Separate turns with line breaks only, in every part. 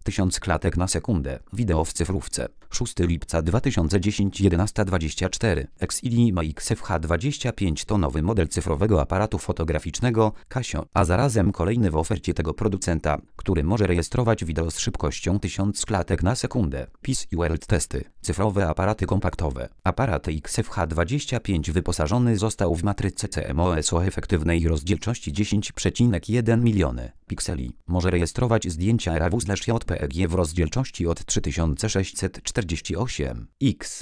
1000 klatek na sekundę. Wideo w cyfrówce. 6 lipca 2010 11:24. Xilima XFH25 to nowy model cyfrowego aparatu fotograficznego Casio, a zarazem kolejny w ofercie tego producenta, który może rejestrować wideo z szybkością 1000 klatek na sekundę. PIS i World Testy. Cyfrowe aparaty kompaktowe. Aparat XFH25 wyposażony został w matrycę CMOS o efektywnej rozdzielczości 10,1 miliony pikseli. Może rejestrować zdjęcia RAW/JPEG w rozdzielczości od 3648 x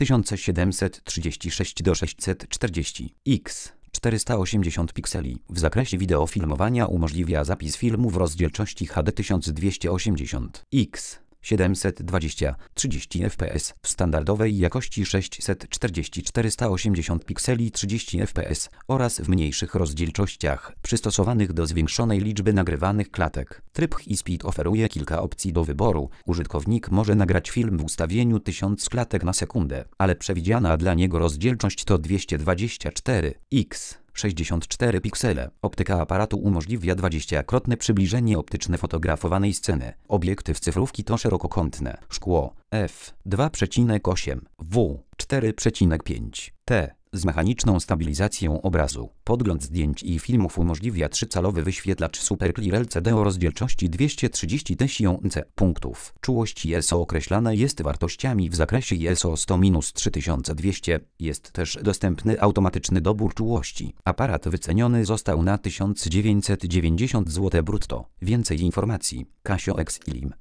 2736 do 640 x 480 pikseli. W zakresie wideofilmowania umożliwia zapis filmu w rozdzielczości HD 1280 x 720-30 fps w standardowej jakości 640-480 pikseli 30 fps oraz w mniejszych rozdzielczościach przystosowanych do zwiększonej liczby nagrywanych klatek. Tryb High-Speed oferuje kilka opcji do wyboru. Użytkownik może nagrać film w ustawieniu 1000 klatek na sekundę, ale przewidziana dla niego rozdzielczość to 224 x 64 piksele. Optyka aparatu umożliwia 20-krotne przybliżenie optyczne fotografowanej sceny. Obiektyw cyfrówki to szerokokątne szkło f2,8 w 4,5 t z mechaniczną stabilizacją obrazu. Podgląd zdjęć i filmów umożliwia 3-calowy wyświetlacz Super Clear LCD o rozdzielczości 230 tysięcy punktów. Czułość ISO określana jest wartościami w zakresie ISO 100-3200. Jest też dostępny automatyczny dobór czułości. Aparat wyceniony został na 1990 zł brutto. Więcej informacji. Casio Xilim.